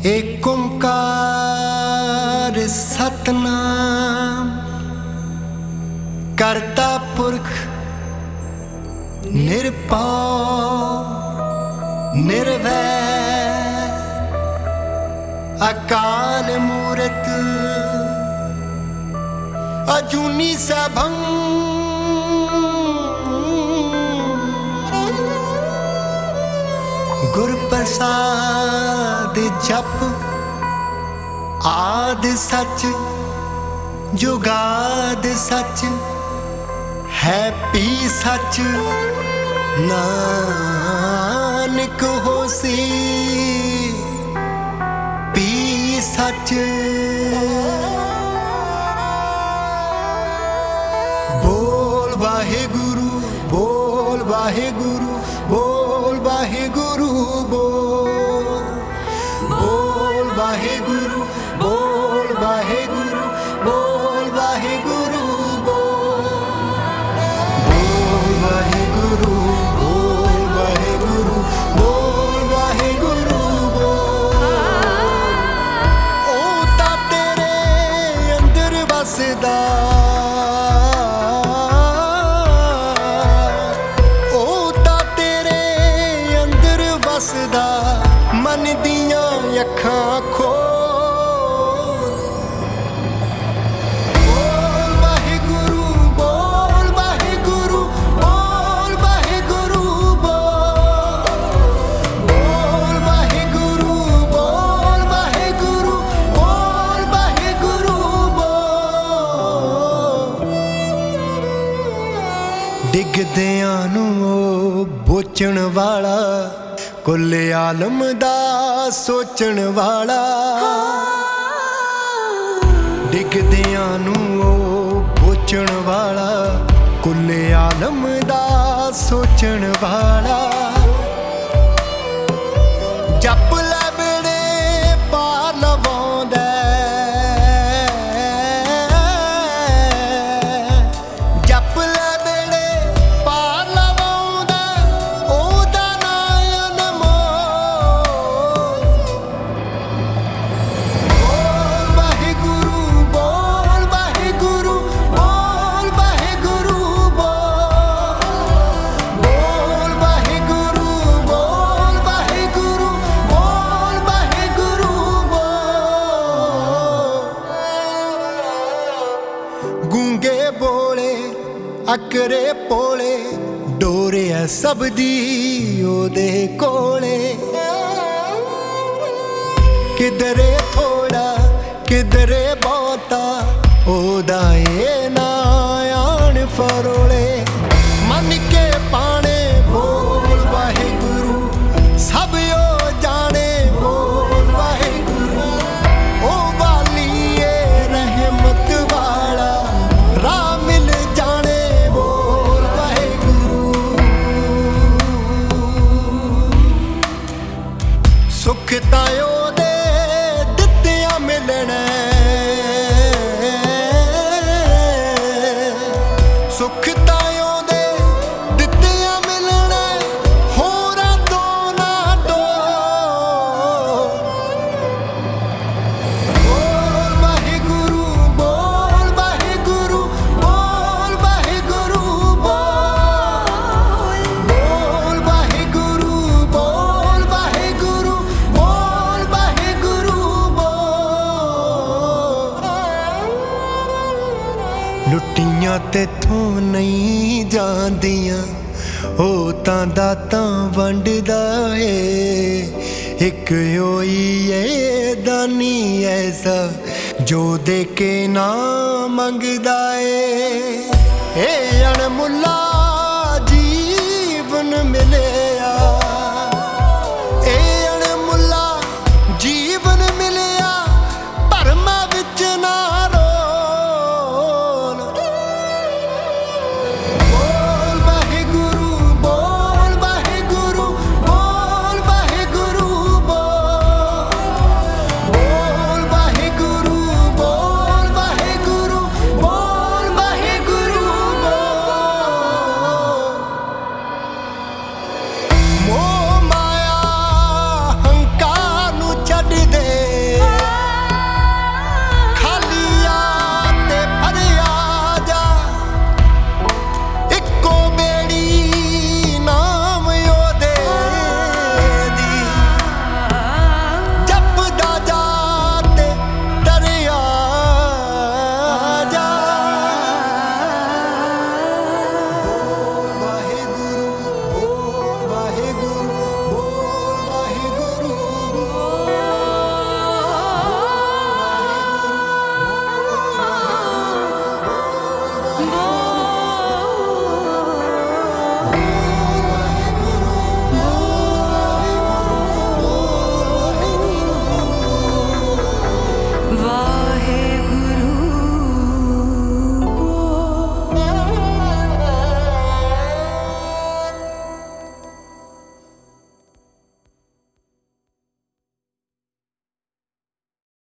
ਏਕ ਓंकार सतनाम करता पुरख निर्भय निर्वैर अकाल मूरत अजूनी सैभं गुर प्रसाद जप आद सच जुगाद सच है पी सच नानक होसी पी सच। बोल वाहेगुरु बोल वाहेगुरु बोल वाहेगुरु बोल वाहेगुरु बोल वाहेगुरु बोल वाहेगुरु बोल वाहेगुरु बोल वाहेगुरु बोल वाहेगुरु ओ ता तेरे अंदर वसदा मन दियां अखां खोल। बोल वाहेगुरु बोल वाहेगुरु बोल वाहेगुरु बोल वाहेगुरु बोल वाहेगुरु बोल वाहेगुरु डिगदियां नूं बोचण वाला कुल आलम दा सोचण वाला डिगदियां नूं पोचण वाला कुल आलम दा सोचण वाला जप लै बेड़े पार लवाउंदा जप लै बेड़े पार लवाउंदा ओदा गूंगे बोले अकरे पोले डोरे सब दी ओदे कोले किधरे थोड़ा किधरे बहुता ओदा ए ना आन फरोले मन के पाने बोल वाहेगुरु सब यो जाने बोल वाहेगुरु ओ वाली ए रहमत वाला राह मिल जाने बोल वाहेगुरु सुख तायो दे दित्तियां मिलने सुख तायो दे दित्तियां मिलने होरां तो ना डो। बोल वाहेगुरु बोल वाहेगुरु बोल वाहेगुरु बोल वाहेगुरु बोल वाहेगुरु बोल वाहेगुरु लुटियां तेथों नहीं जांदियां ओ तां दातां वंडदा ए एक होई ए दानी ऐसा जो दे के ना मंगदा ए अणमुल्ला